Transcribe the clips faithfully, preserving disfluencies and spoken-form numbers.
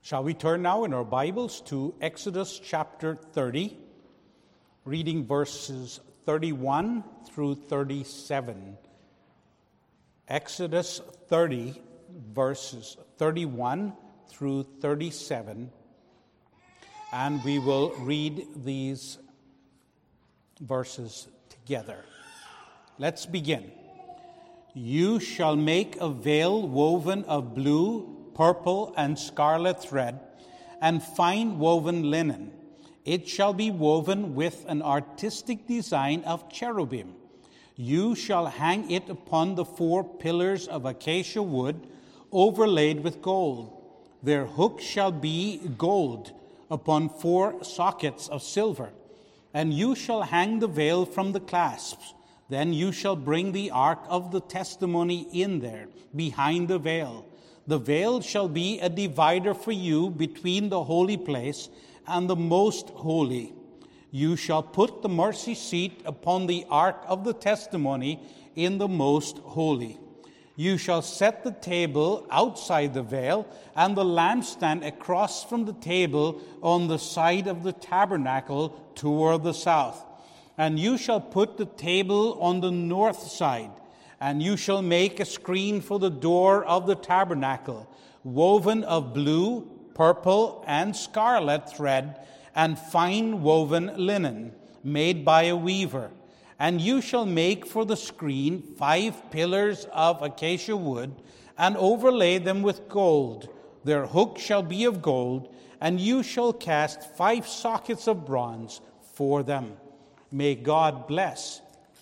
Shall we turn now in our Bibles to Exodus chapter thirty, reading verses thirty-one through thirty-seven. Exodus thirty, verses thirty-one through thirty-seven. And we will read these verses together. Let's begin. You shall make a veil woven of blue, purple, and scarlet thread, and fine woven linen. It shall be woven with an artistic design of cherubim. You shall hang it upon the four pillars of acacia wood, overlaid with gold. Their hooks shall be gold upon four sockets of silver. And you shall hang the veil from the clasps. Then you shall bring the ark of the testimony in there, behind the veil. The veil shall be a divider for you between the holy place and the most holy. You shall put the mercy seat upon the ark of the testimony in the most holy. You shall set the table outside the veil, and the lampstand across from the table on the side of the tabernacle toward the south. And you shall put the table on the north side, and you shall make a screen for the door of the tabernacle, woven of blue, purple, and scarlet thread, and fine woven linen, made by a weaver. And you shall make for the screen five pillars of acacia wood, and overlay them with gold. Their hooks shall be of gold, and you shall cast five sockets of bronze for them. May God bless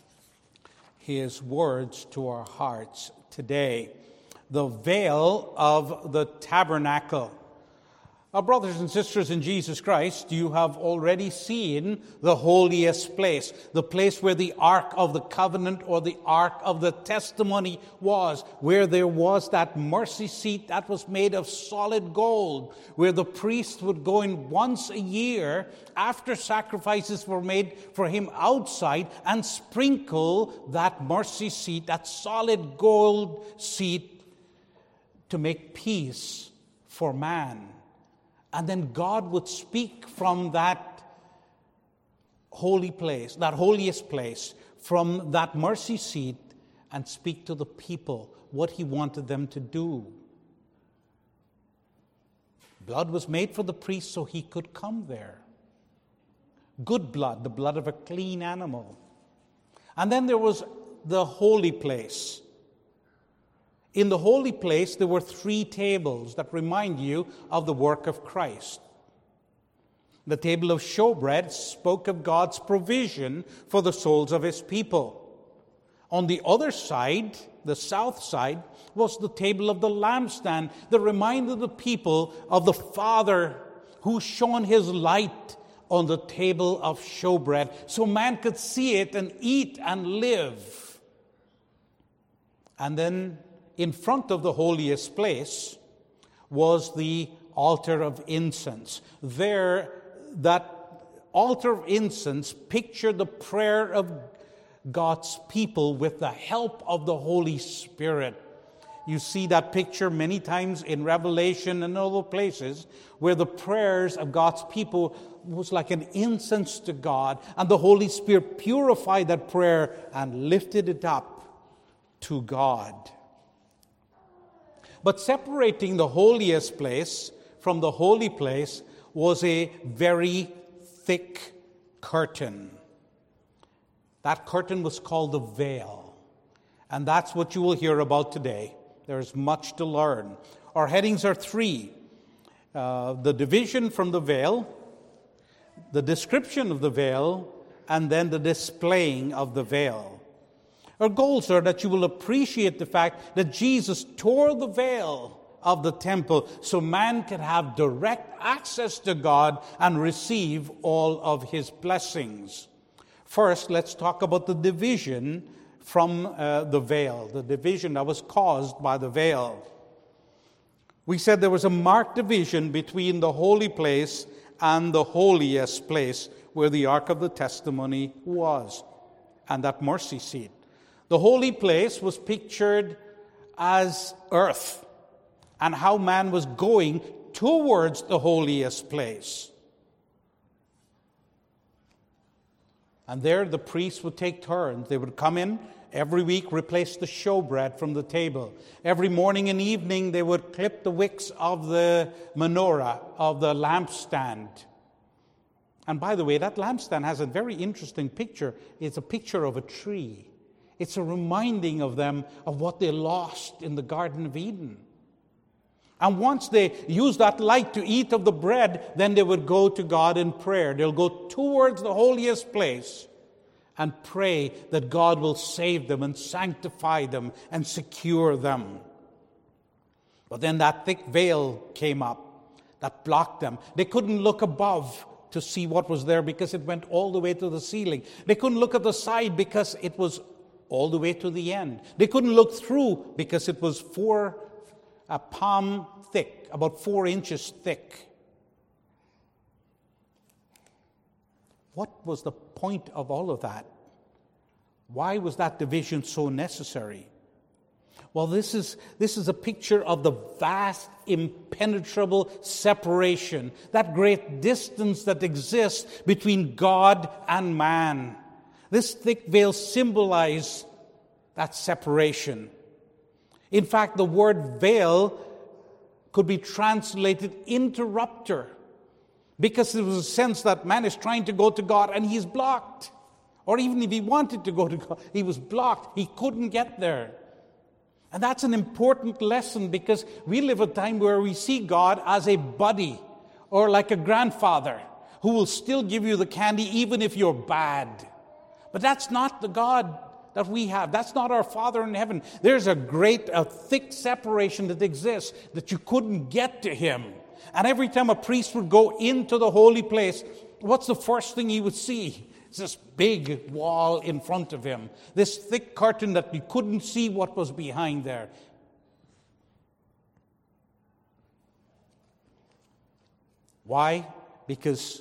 His words to our hearts today. The veil of the tabernacle. Our brothers and sisters in Jesus Christ, you have already seen the holiest place, the place where the Ark of the Covenant or the Ark of the Testimony was, where there was that mercy seat that was made of solid gold, where the priest would go in once a year after sacrifices were made for him outside and sprinkle that mercy seat, that solid gold seat, to make peace for man. And then God would speak from that holy place, that holiest place, from that mercy seat, and speak to the people what He wanted them to do. Blood was made for the priest so he could come there. Good blood, the blood of a clean animal. And then there was the holy place. In the holy place, there were three tables that remind you of the work of Christ. The table of showbread spoke of God's provision for the souls of His people. On the other side, the south side, was the table of the lampstand that reminded the people of the Father who shone His light on the table of showbread so man could see it and eat and live. And then in front of the holiest place was the altar of incense. There, that altar of incense pictured the prayer of God's people with the help of the Holy Spirit. You see that picture many times in Revelation and other places where the prayers of God's people was like an incense to God, and the Holy Spirit purified that prayer and lifted it up to God. But separating the holiest place from the holy place was a very thick curtain. That curtain was called the veil. And that's what you will hear about today. There's much to learn. Our headings are three. Uh, the division from the veil, the description of the veil, and then the displaying of the veil. Our goals are that you will appreciate the fact that Jesus tore the veil of the temple so man can have direct access to God and receive all of His blessings. First, let's talk about the division from uh, the veil, the division that was caused by the veil. We said there was a marked division between the holy place and the holiest place where the Ark of the Testimony was, and that mercy seat. The holy place was pictured as earth and how man was going towards the holiest place. And there the priests would take turns. They would come in every week, replace the showbread from the table. Every morning and evening they would clip the wicks of the menorah, of the lampstand. And by the way, that lampstand has a very interesting picture. It's a picture of a tree. It's a reminding of them of what they lost in the Garden of Eden. And once they use that light to eat of the bread, then they would go to God in prayer. They'll go towards the holiest place and pray that God will save them and sanctify them and secure them. But then that thick veil came up that blocked them. They couldn't look above to see what was there because it went all the way to the ceiling. They couldn't look at the side because it was all the way to the end. They couldn't look through because it was four a palm thick, about four inches thick. What was the point of all of that? Why was that division so necessary? Well, this is, this is a picture of the vast, impenetrable separation, that great distance that exists between God and man. This thick veil symbolized that separation. In fact, the word veil could be translated interrupter, because there was a sense that man is trying to go to God and he's blocked. Or even if he wanted to go to God, he was blocked. He couldn't get there. And that's an important lesson, because we live a time where we see God as a buddy or like a grandfather who will still give you the candy even if you're bad. But that's not the God that we have. That's not our Father in heaven. There's a great, a thick separation that exists that you couldn't get to him. And every time a priest would go into the holy place, what's the first thing he would see? It's this big wall in front of him. This thick curtain that you couldn't see what was behind there. Why? Because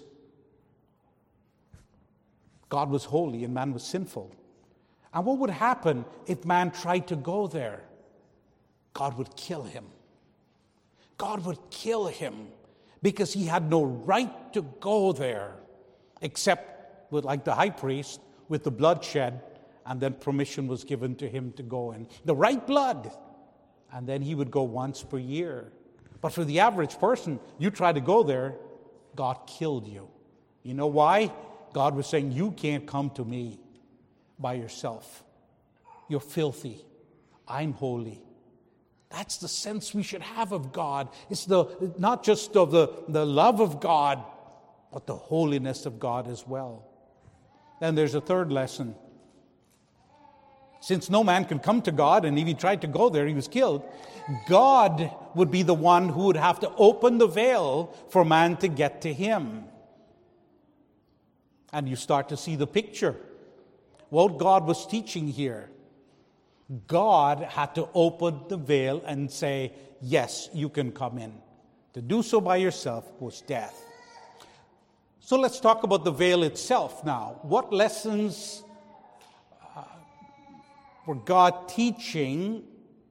God was holy and man was sinful. And what would happen if man tried to go there? God would kill him. God would kill him because he had no right to go there, except with, like the high priest, with the blood shed, and then permission was given to him to go in. The right blood. And then he would go once per year. But for the average person, you try to go there, God killed you. You know why? God was saying, you can't come to me by yourself. You're filthy. I'm holy. That's the sense we should have of God. It's the not just of the, the love of God, but the holiness of God as well. Then there's a third lesson. Since no man can come to God, and if he tried to go there, he was killed, God would be the one who would have to open the veil for man to get to him. And you start to see the picture. What God was teaching here. God had to open the veil and say, yes, you can come in. To do so by yourself was death. So let's talk about the veil itself now. What lessons uh, were God teaching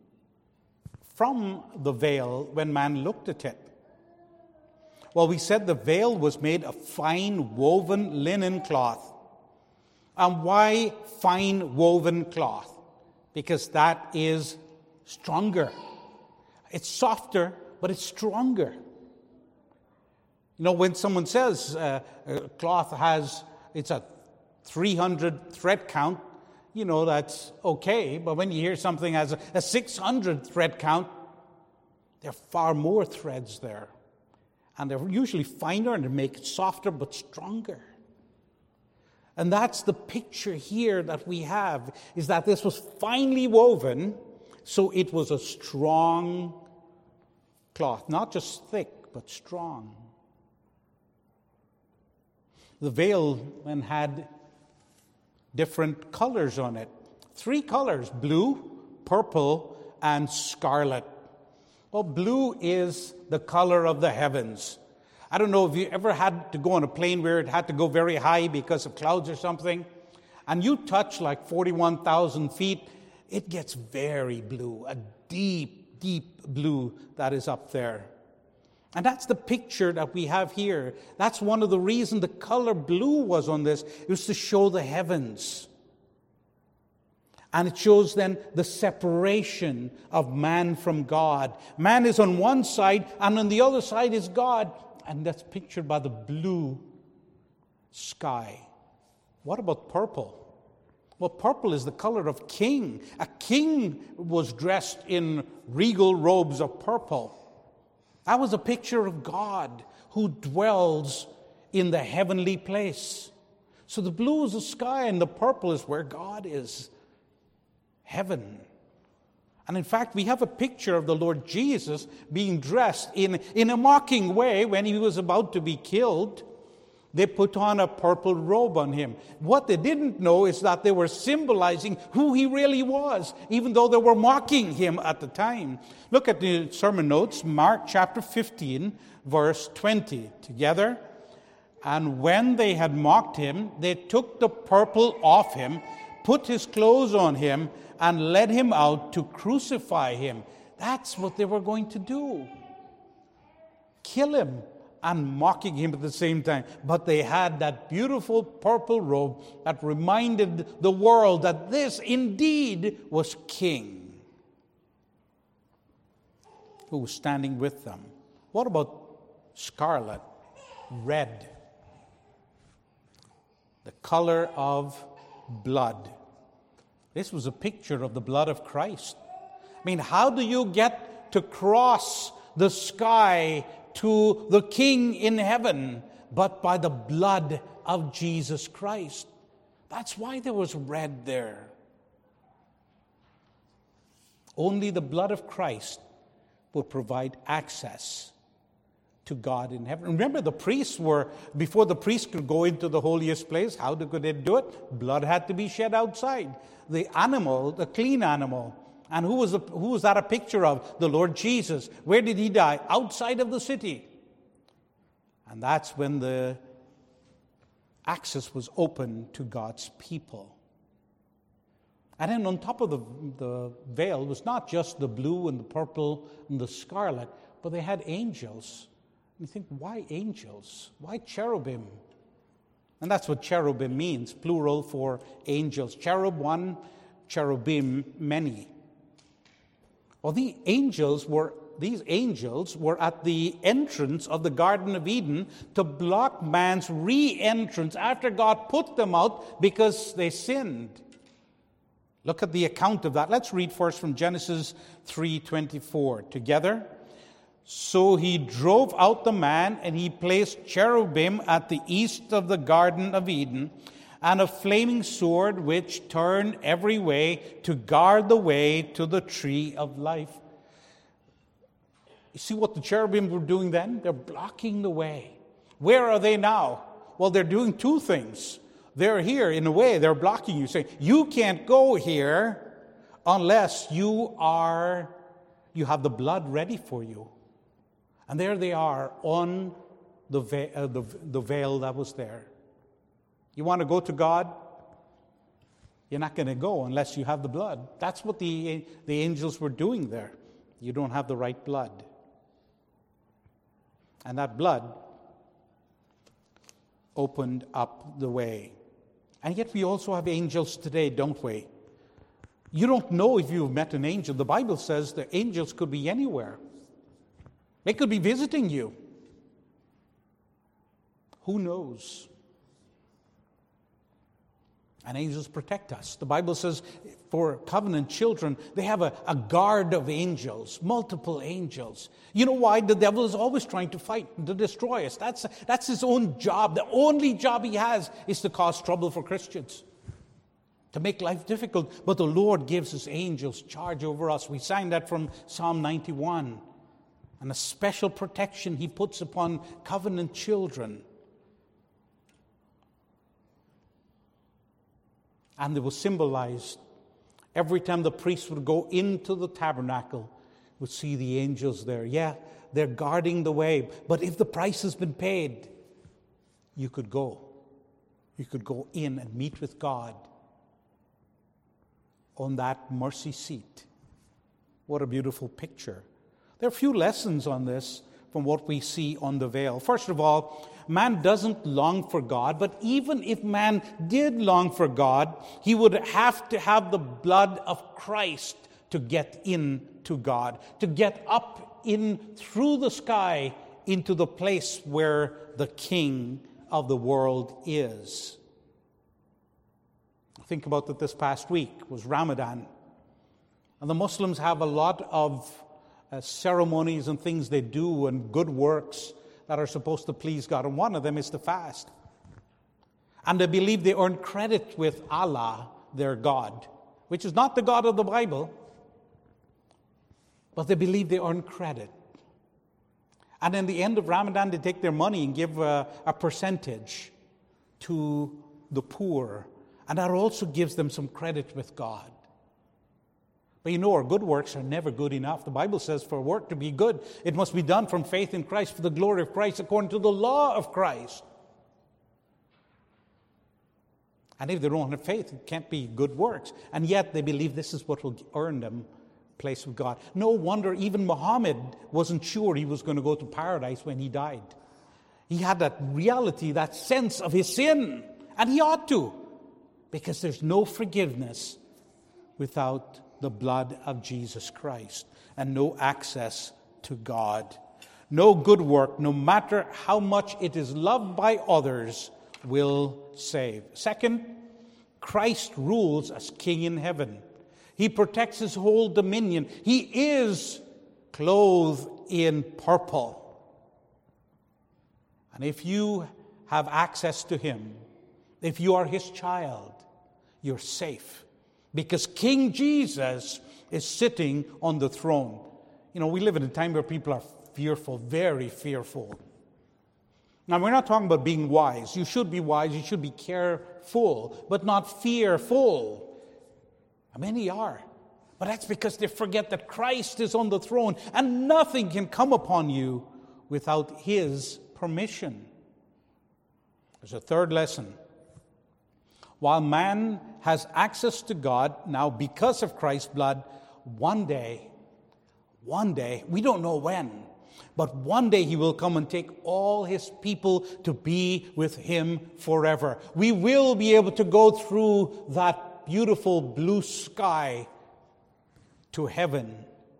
from the veil when man looked at it? Well, we said the veil was made of fine woven linen cloth. And why fine woven cloth? Because that is stronger. It's softer, but it's stronger. You know, when someone says uh, a cloth has, it's a three hundred thread count, you know, that's okay. But when you hear something has a, a six hundred thread count, there are far more threads there. And they're usually finer and they make it softer but stronger. And that's the picture here that we have, is that this was finely woven, so it was a strong cloth. Not just thick, but strong. The veil then had different colors on it. Three colors: blue, purple, and scarlet. Well, blue is the color of the heavens. I don't know if you ever had to go on a plane where it had to go very high because of clouds or something, and you touch like forty-one thousand feet, it gets very blue, a deep, deep blue that is up there. And that's the picture that we have here. That's one of the reasons the color blue was on this. It was to show the heavens. And it shows then the separation of man from God. Man is on one side, and on the other side is God. And that's pictured by the blue sky. What about purple? Well, purple is the color of king. A king was dressed in regal robes of purple. That was a picture of God who dwells in the heavenly place. So the blue is the sky and the purple is where God is. Heaven. And in fact, we have a picture of the Lord Jesus being dressed in, in a mocking way when he was about to be killed. They put on a purple robe on him. What they didn't know is that they were symbolizing who he really was, even though they were mocking him at the time. Look at the sermon notes, Mark chapter fifteen, verse twenty. Together. And when they had mocked him, they took the purple off him, put his clothes on him, and led him out to crucify him. That's what they were going to do. Kill him. And mocking him at the same time. But they had that beautiful purple robe that reminded the world that this indeed was King who was standing with them. What about scarlet, red? The color of blood. This was a picture of the blood of Christ. I mean, how do you get to cross the sky to the King in heaven, but by the blood of Jesus Christ? That's why there was red there. Only the blood of Christ will provide access to God in heaven. Remember, the priests were, before the priests could go into the holiest place, how could they do it? Blood had to be shed outside. The animal, the clean animal. And who was, the, who was that a picture of? The Lord Jesus. Where did he die? Outside of the city. And that's when the access was open to God's people. And then on top of the, the veil was not just the blue and the purple and the scarlet, but they had angels. And you think, why angels? Why cherubim? And that's what cherubim means, plural for angels. Cherub one, cherubim many. Well, the angels were, these angels were at the entrance of the Garden of Eden to block man's re-entrance after God put them out because they sinned. Look at the account of that. Let's read first from Genesis three twenty-four. Together. So he drove out the man, and he placed cherubim at the east of the Garden of Eden, and a flaming sword which turned every way to guard the way to the tree of life. You see what the cherubim were doing then? They're blocking the way. Where are they now? Well, they're doing two things. They're here, in a way, they're blocking you, saying, you can't go here unless you are, you have the blood ready for you. And there they are on the veil, uh, the, the veil that was there. You want to go to God? You're not going to go unless you have the blood. That's what the, the angels were doing there. You don't have the right blood. And that blood opened up the way. And yet we also have angels today, don't we? You don't know if you've met an angel. The Bible says the angels could be anywhere. They could be visiting you. Who knows? And angels protect us. The Bible says for covenant children, they have a, a guard of angels, multiple angels. You know why? The devil is always trying to fight, to destroy us. That's, that's his own job. The only job he has is to cause trouble for Christians, to make life difficult. But the Lord gives his angels charge over us. We sang that from Psalm ninety-one. And a special protection he puts upon covenant children. And it was symbolized every time the priest would go into the tabernacle, would see the angels there. Yeah, they're guarding the way. But if the price has been paid, you could go. You could go in and meet with God on that mercy seat. What a beautiful picture. There are a few lessons on this from what we see on the veil. First of all, man doesn't long for God, but even if man did long for God, he would have to have the blood of Christ to get in to God, to get up in through the sky into the place where the King of the world is. Think about that this past week was Ramadan. And the Muslims have a lot of uh, ceremonies and things they do and good works that are supposed to please God. And one of them is to fast. And they believe they earn credit with Allah, their God, which is not the God of the Bible. But they believe they earn credit. And in the end of Ramadan, they take their money and give a, a percentage to the poor. And that also gives them some credit with God. But you know, our good works are never good enough. The Bible says for work to be good, it must be done from faith in Christ, for the glory of Christ, according to the law of Christ. And if they don't have faith, it can't be good works. And yet they believe this is what will earn them place with God. No wonder even Muhammad wasn't sure he was going to go to paradise when he died. He had that reality, that sense of his sin. And he ought to. Because there's no forgiveness without the blood of Jesus Christ. And no access to God. No good work, no matter how much it is loved by others, will save. Second, Christ rules as King in heaven. He protects his whole dominion. He is clothed in purple. And if you have access to him, if you are his child, you're safe. Because King Jesus is sitting on the throne. You know, we live in a time where people are fearful, very fearful. Now, we're not talking about being wise. You should be wise, you should be careful, but not fearful. Many are. But that's because they forget that Christ is on the throne and nothing can come upon you without his permission. There's a third lesson. While man has access to God now because of Christ's blood, one day, one day, we don't know when, but one day he will come and take all his people to be with him forever. We will be able to go through that beautiful blue sky to heaven.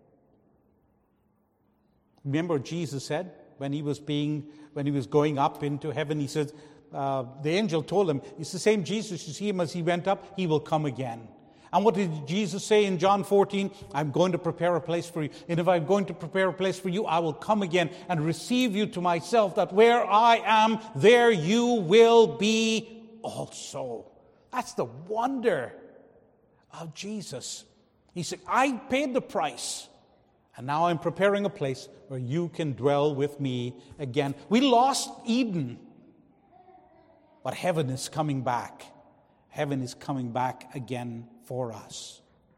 Remember what Jesus said when he was being when he was going up into heaven? He said, uh, the angel told him, it's the same Jesus, you see him as he went up, he will come again. And what did Jesus say in John fourteen? I'm going to prepare a place for you. And if I'm going to prepare a place for you, I will come again and receive you to myself, that where I am, there you will be also. That's the wonder of Jesus. He said, I paid the price, and now I'm preparing a place where you can dwell with me again. We lost Eden, but heaven is coming back. Heaven is coming back again for us.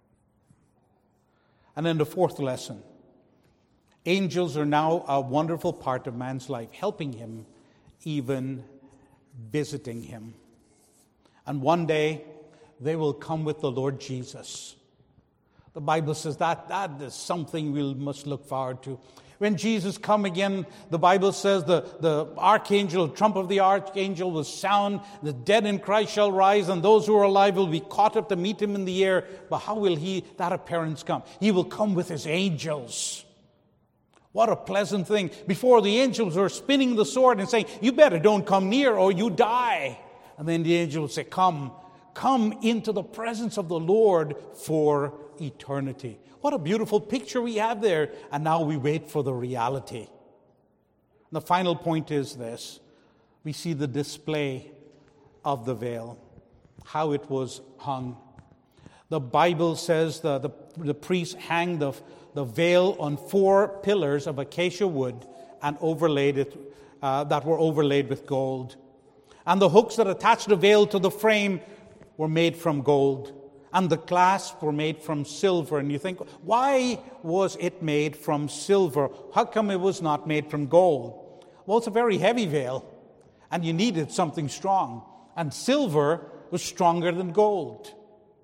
And then the fourth lesson. Angels are now a wonderful part of man's life, helping him, even visiting him. And one day, they will come with the Lord Jesus. The Bible says that that is something we must look forward to. When Jesus come again, the Bible says the, the archangel, trump of the archangel will sound, the dead in Christ shall rise, and those who are alive will be caught up to meet him in the air. But how will he, that appearance come? He will come with his angels. What a pleasant thing. Before, the angels were spinning the sword and saying, you better don't come near or you die. And then the angel will say, come, come into the presence of the Lord for eternity. What a beautiful picture we have there. And now we wait for the reality. The final point is this. We see the display of the veil, how it was hung. The Bible says the, the, the priests hanged the, the veil on four pillars of acacia wood and overlaid it, uh, that were overlaid with gold. And the hooks that attached the veil to the frame were made from gold. And the clasps were made from silver. And you think, why was it made from silver? How come it was not made from gold? Well, it's a very heavy veil. And you needed something strong. And silver was stronger than gold.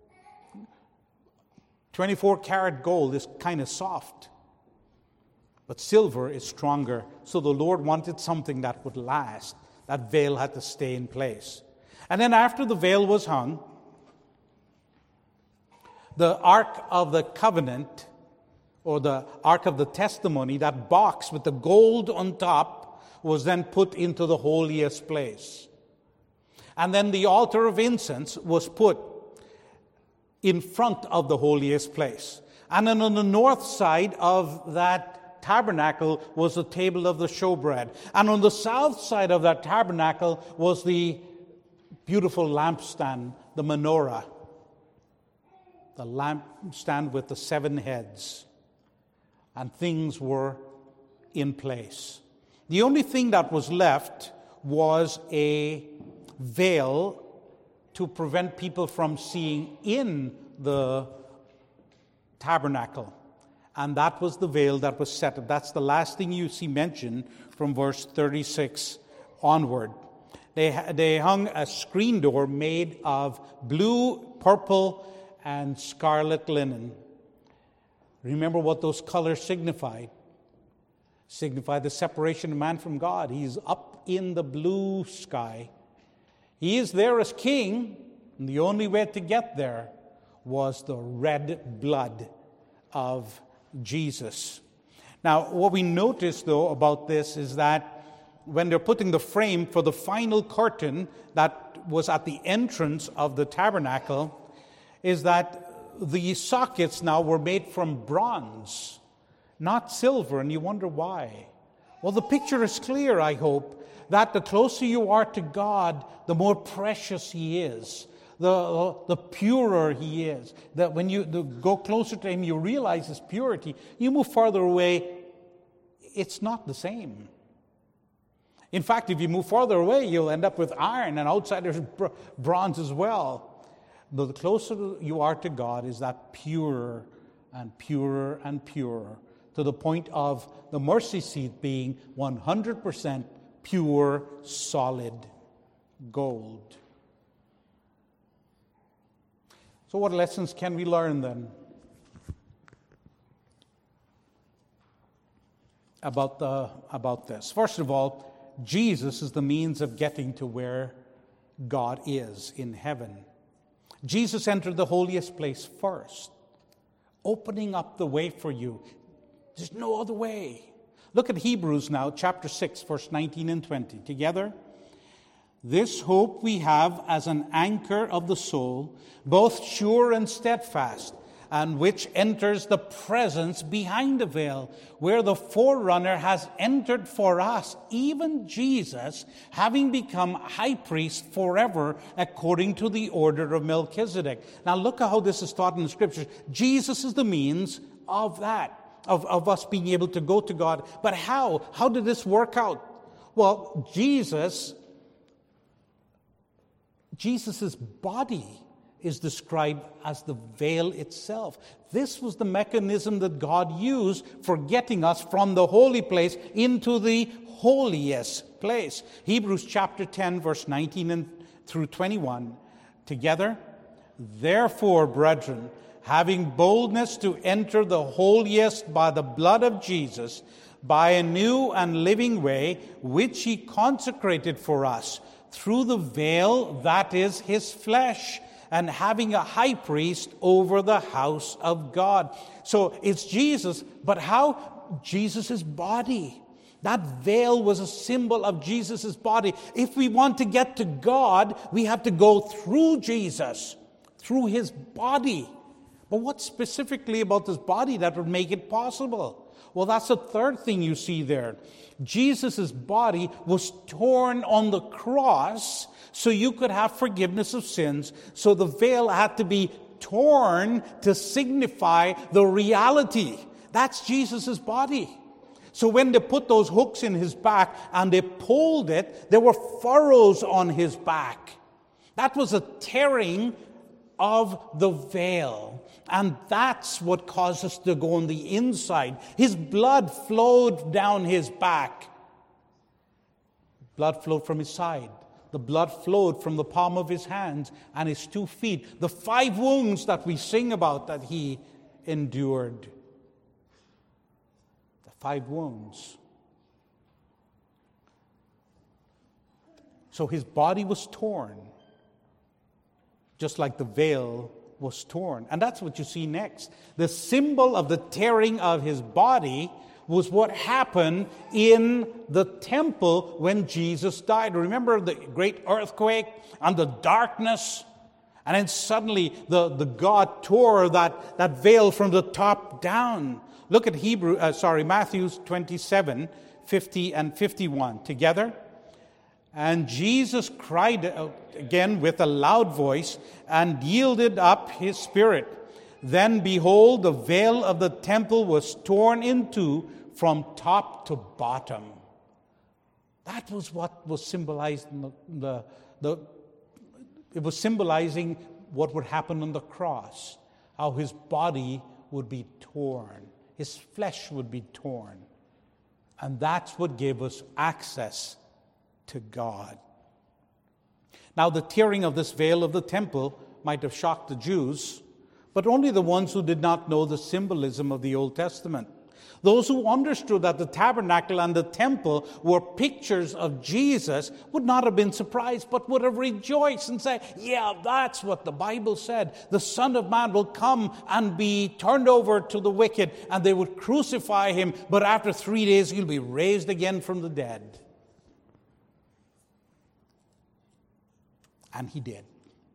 twenty-four karat gold is kind of soft. But silver is stronger. So the Lord wanted something that would last. That veil had to stay in place. And then after the veil was hung, the Ark of the Covenant, or the Ark of the Testimony, that box with the gold on top, was then put into the holiest place. And then the altar of incense was put in front of the holiest place. And then on the north side of that tabernacle was the table of the showbread. And on the south side of that tabernacle was the beautiful lampstand, the menorah. The lampstand with the seven heads. And things were in place. The only thing that was left was a veil to prevent people from seeing in the tabernacle. And that was the veil that was set up. That's the last thing you see mentioned from verse thirty-six onward. They, they hung a screen door made of blue, purple, and scarlet linen. Remember what those colors signified. Signified the separation of man from God. He's up in the blue sky. He is there as king, and the only way to get there was the red blood of Jesus. Now, what we notice, though, about this is that when they're putting the frame for the final curtain that was at the entrance of the tabernacle, is that the sockets now were made from bronze, not silver, and you wonder why. Well, the picture is clear, I hope, that the closer you are to God, the more precious He is, the, the purer He is. That when you go closer to Him, you realize His purity. You move farther away, it's not the same. In fact, if you move farther away, you'll end up with iron, and outside there's bronze as well. The closer you are to God is that purer and purer and purer, to the point of the mercy seat being one hundred percent pure, solid gold. So what lessons can we learn then about the about this? First of all, Jesus is the means of getting to where God is in heaven. Jesus entered the holiest place first, opening up the way for you. There's no other way. Look at Hebrews now, chapter six, verse nineteen and twenty. Together, this hope we have as an anchor of the soul, both sure and steadfast, and which enters the presence behind the veil, where the forerunner has entered for us, even Jesus, having become high priest forever according to the order of Melchizedek. Now look at how this is taught in the Scriptures. Jesus is the means of that, of, of us being able to go to God. But how? How did this work out? Well, Jesus, Jesus' body is described as the veil itself. This was the mechanism that God used for getting us from the holy place into the holiest place. Hebrews chapter ten, verse nineteen and through twenty-one. Together, therefore, brethren, having boldness to enter the holiest by the blood of Jesus, by a new and living way, which He consecrated for us, through the veil that is His flesh, and having a high priest over the house of God. So it's Jesus, but how? Jesus' body. That veil was a symbol of Jesus' body. If we want to get to God, we have to go through Jesus, through His body. But what specifically about this body that would make it possible? Well, that's the third thing you see there. Jesus' body was torn on the cross so you could have forgiveness of sins. So the veil had to be torn to signify the reality. That's Jesus' body. So when they put those hooks in His back and they pulled it, there were furrows on His back. That was a tearing of the veil. And that's what caused us to go on the inside. His blood flowed down His back. Blood flowed from His side. The blood flowed from the palm of His hands and His two feet. The five wounds that we sing about that He endured. The Five wounds. So his body was torn, just like the veil was torn. And that's what you see next. The symbol of the tearing of his body was what happened in the temple when Jesus died. Remember the great earthquake and the darkness? And then suddenly the, the God tore that, that veil from the top down. Look at Hebrew, uh, sorry, Matthew twenty-seven, fifty and fifty-one together. And Jesus cried out again with a loud voice and yielded up his spirit. Then behold, the veil of the temple was torn in two from top to bottom. That was what was symbolized in the, the, the it was symbolizing what would happen on the cross, how his body would be torn, his flesh would be torn. And that's what gave us access to God. Now, the tearing of this veil of the temple might have shocked the Jews, but only the ones who did not know the symbolism of the Old Testament. Those who understood that the tabernacle and the temple were pictures of Jesus would not have been surprised, but would have rejoiced and said, yeah, that's what the Bible said. The Son of Man will come and be turned over to the wicked, and they would crucify him, but after three days he'll be raised again from the dead. And he did.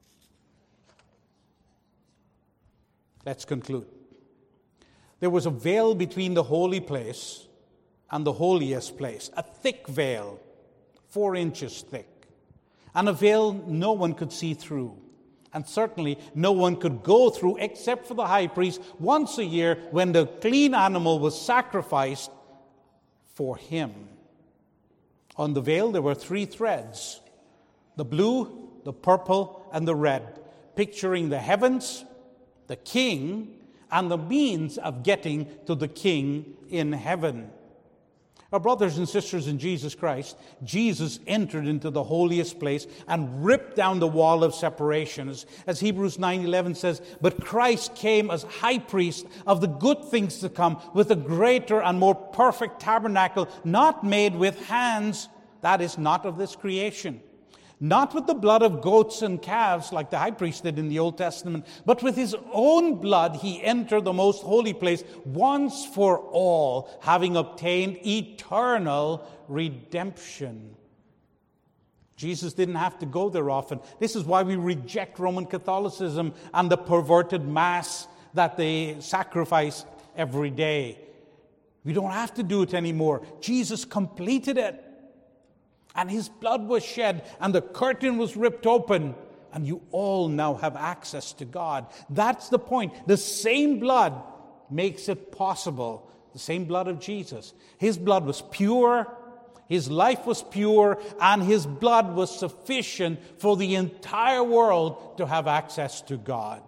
Let's conclude. There was a veil between the holy place and the holiest place, a thick veil, four inches thick, and a veil no one could see through. And certainly no one could go through except for the high priest once a year when the clean animal was sacrificed for him. On the veil there were three threads, the blue, the purple, and the red, picturing the heavens, the king, and the means of getting to the king in heaven. Our brothers and sisters in Jesus Christ, Jesus entered into the holiest place and ripped down the wall of separation. As, as Hebrews nine eleven says, but Christ came as high priest of the good things to come with a greater and more perfect tabernacle, not made with hands, that is not of this creation. Not with the blood of goats and calves like the high priest did in the Old Testament, but with his own blood he entered the most holy place once for all, having obtained eternal redemption. Jesus didn't have to go there often. This is why we reject Roman Catholicism and the perverted Mass that they sacrifice every day. We don't have to do it anymore. Jesus completed it. And his blood was shed, and the curtain was ripped open, and you all now have access to God. That's the point. The same blood makes it possible. The same blood of Jesus. His blood was pure, his life was pure, and his blood was sufficient for the entire world to have access to God.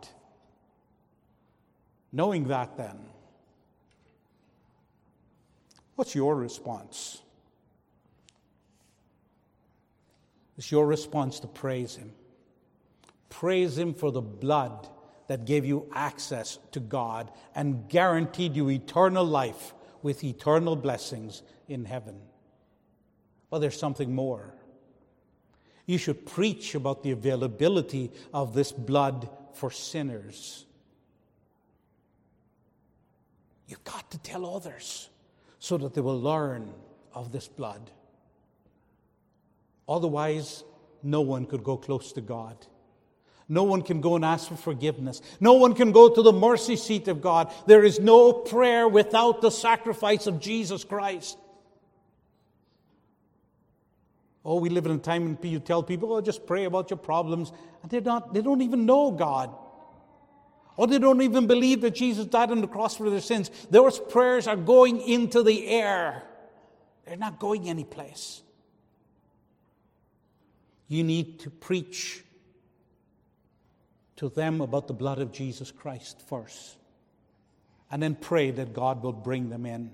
Knowing that then, what's your response? It's your response to praise him. Praise him for the blood that gave you access to God and guaranteed you eternal life with eternal blessings in heaven. Well, there's something more. You should preach about the availability of this blood for sinners. You've got to tell others so that they will learn of this blood. Otherwise, no one could go close to God. No one can go and ask for forgiveness. No one can go to the mercy seat of God. There is no prayer without the sacrifice of Jesus Christ. Oh, we live in a time when you tell people, oh, just pray about your problems. And they're not, they don't even know God. Or they don't even believe that Jesus died on the cross for their sins. Those prayers are going into the air. They're not going anyplace. You need to preach to them about the blood of Jesus Christ first. And then pray that God will bring them in.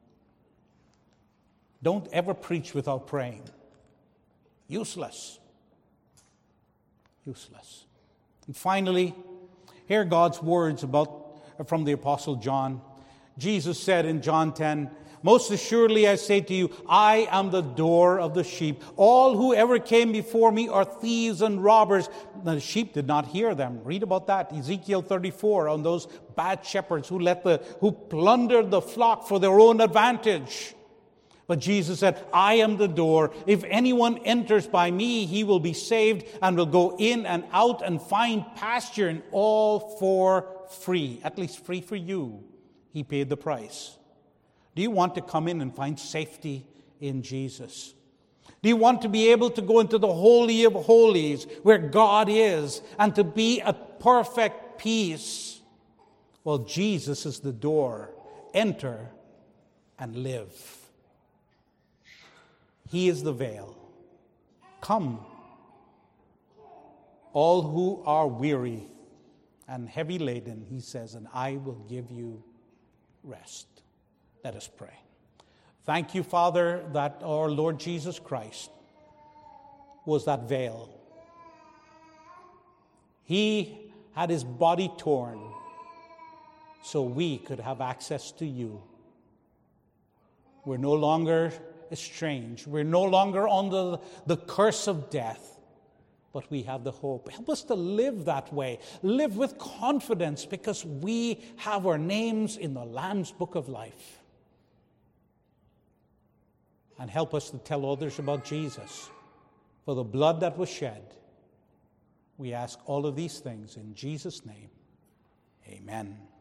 Don't ever preach without praying. Useless. Useless. And finally, hear God's words about from the Apostle John. Jesus said in John ten, Most assuredly I say to you, I am the door of the sheep. All who ever came before me are thieves and robbers. The sheep did not hear them. Read about that. Ezekiel thirty-four, on those bad shepherds who let the who plundered the flock for their own advantage. But Jesus said, I am the door. If anyone enters by me, he will be saved and will go in and out and find pasture, and all for free. At least free for you. He paid the price. Do you want to come in and find safety in Jesus? Do you want to be able to go into the Holy of Holies where God is and to be at perfect peace? Well, Jesus is the door. Enter and live. He is the veil. Come, all who are weary and heavy laden, he says, and I will give you rest. Let us pray. Thank you, Father, that our Lord Jesus Christ was that veil. He had his body torn so we could have access to you. We're no longer estranged. We're no longer under the curse of death, but we have the hope. Help us to live that way. Live with confidence because we have our names in the Lamb's Book of Life. And help us to tell others about Jesus. For the blood that was shed, we ask all of these things in Jesus' name. Amen.